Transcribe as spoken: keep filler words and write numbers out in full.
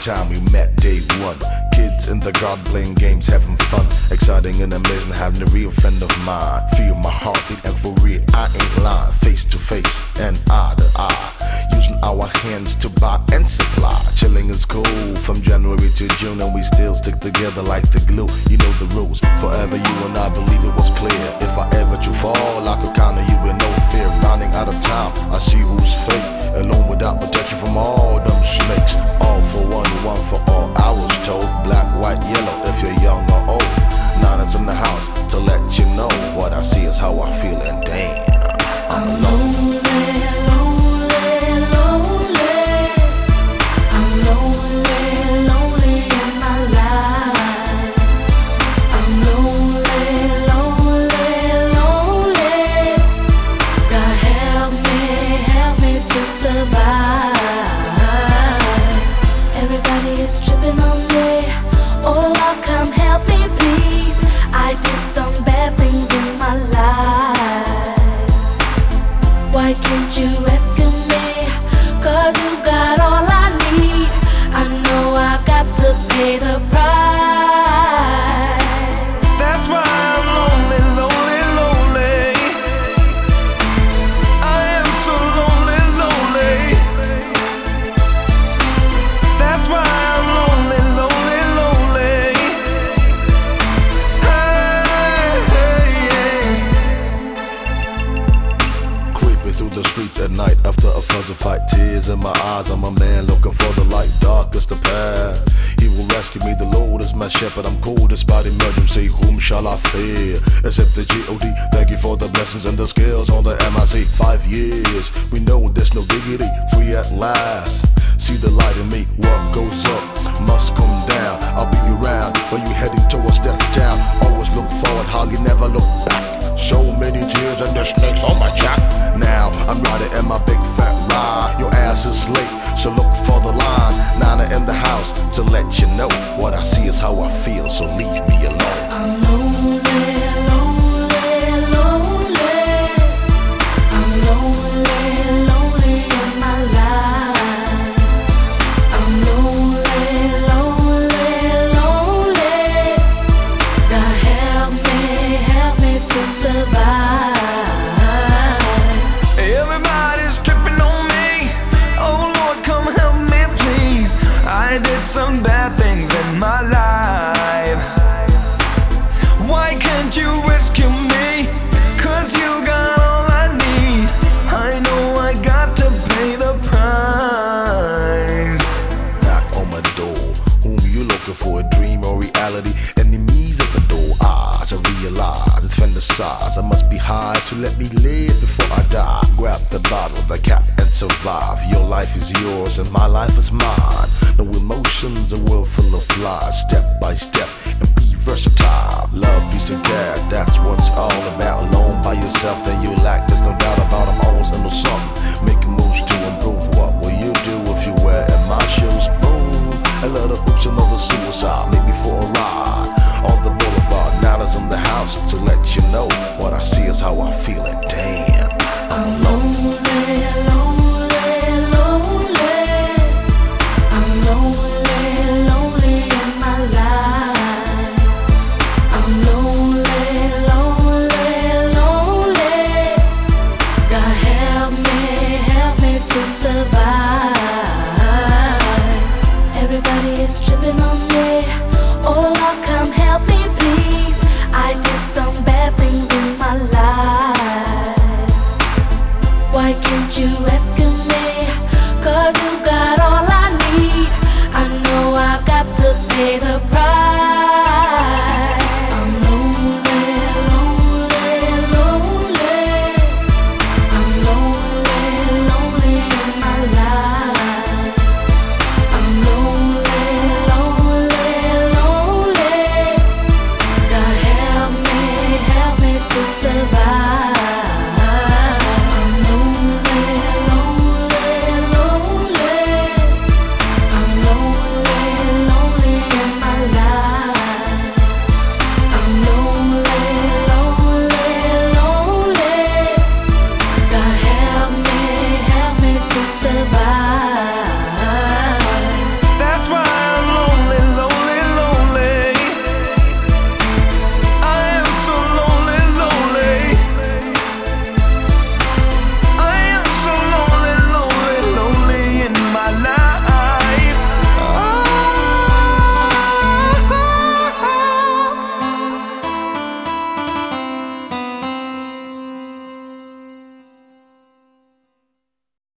time we met day one. Kids in the garden playing games, having fun. Exciting and amazing, having a real friend of mine. Feel my heartbeat and for real, I ain't lying. Face to face and eye to eye, using our hands to buy and supply. Chilling is cool from January to June, and we still stick together like the glue. You know the rules, forever you and I believe it was clear. If I ever to fall, I could count on you with no fear. Running out of time, I see who's fake. Alone without protection from all them snakes. All for one, one for all. I was told black, white, yellow if you're young or old. Nana's in the house to let you know what I see is how I feel, and damn, I'm alone. Why can't you rescue me? Cause you've got all I need. I know I got to pay the price. That's why I'm lonely, lonely, lonely. I am so lonely, lonely. That's why I'm lonely, lonely, lonely. Hey, hey, Creeping through the streets at night after a fuzzy fight. Tears in my eyes, I'm a man looking for the light. Dark is the path, he will rescue me. The Lord is my shepherd, I'm cool despite emergency. Whom shall I fear except the G O D? Thank you for the blessings and the skills on the M I C. Five years, we know there's no diggity. Free at last, see the light in me. What goes up must come down. I'll be around when you heading towards Death Town. Always look forward, hardly never look back. So many tears and the snakes on my jack. Now I'm riding in my big fat ride. Your ass is late, so look for the line. Nana in the house to let you know what I see is how I feel, so leave me alone. I'm lonely, lonely, lonely. I'm lonely, lonely in my life. I'm lonely, lonely, lonely. God help me, help me to survive. everybody's tripping on me. Oh Lord, come help me please. I did some bad things in my life. Why can't you rescue me? Cause you got all I need. I know I got to pay the price. Knock on my door, whom you looking for? A dream or reality? Enemies at the door, eyes I realize it's fantasize. I must be high, so let me live before I die. Grab the bottle, the cap, and survive. Your life is yours and my life is mine. No emotions, a world full of lies. Step by step and be versatile. Love, peace, and care, that's what it's all about. Alone by yourself, then you lack. There's no doubt about I'm always into something. Making moves to improve. What will you do if you wear in my shoes? Boom, a lot of hoops, another suicide. Make me for a ride on the boulevard. Now that's in the house to let you know what I see is how I feel, and damn, I'm